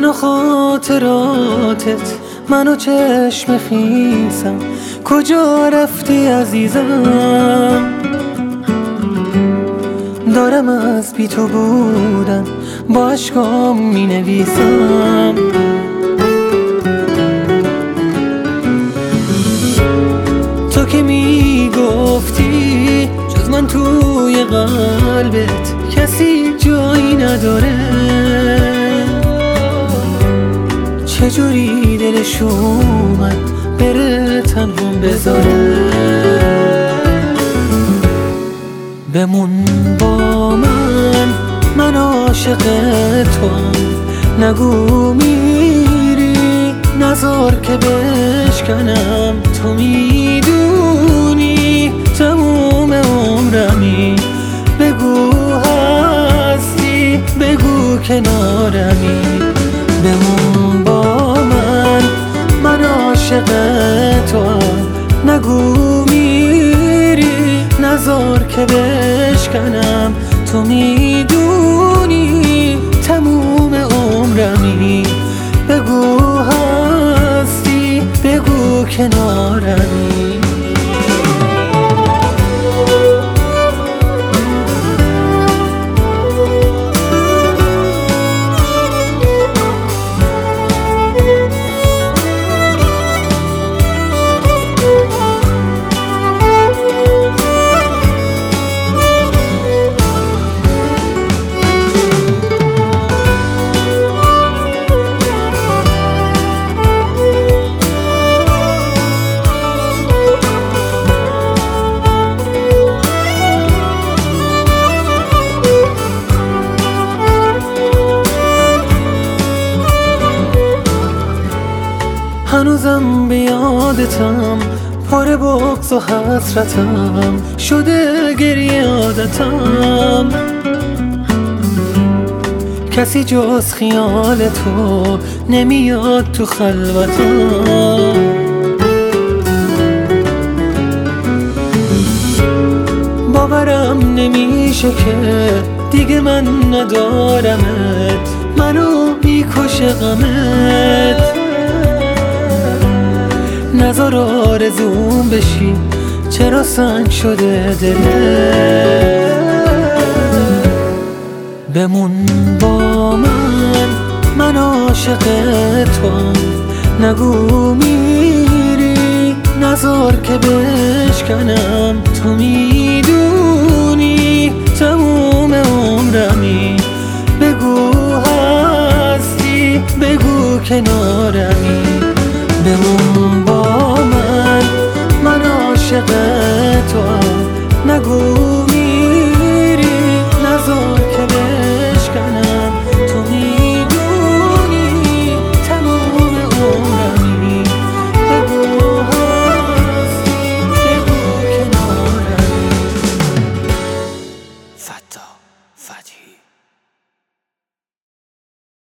و خاطراتت، من و چشم خیسم، کجا رفتی عزیزم؟ دارم از بی تو بودن با اشکام می نویسم. تو که می گفتی جز من توی قلبت کسی جایی نداره، چجوری دلش اومد بره تنهام بذاره؟ بمون با من عاشق توام، نگو میری نذار که بشکنم. تو میدونی تموم عمرمی، بگو هستی بگو کنارمی. بمون با من عاشق توام، نگو میری نذار که بشکنم. تو میدونی تموم عمرمی، بگو هستی بگو کنارمی. هنوزم به یادتم، پر بغض و حسرتم، شده گریه عادتم. کسی جز خیال تو نمیاد تو خلوتم. باورم نمیشه که دیگه من ندارمت، منو میکشه غمت. نذار آرزوم بشی، چرا سنگ شده دلت؟ بمون با من عاشق توام، نگو میری نذار که بشکنم. تو میدونی تموم عمرمی، بگو هستی بگو کنارمی. بمون با من عاشق توام، نگو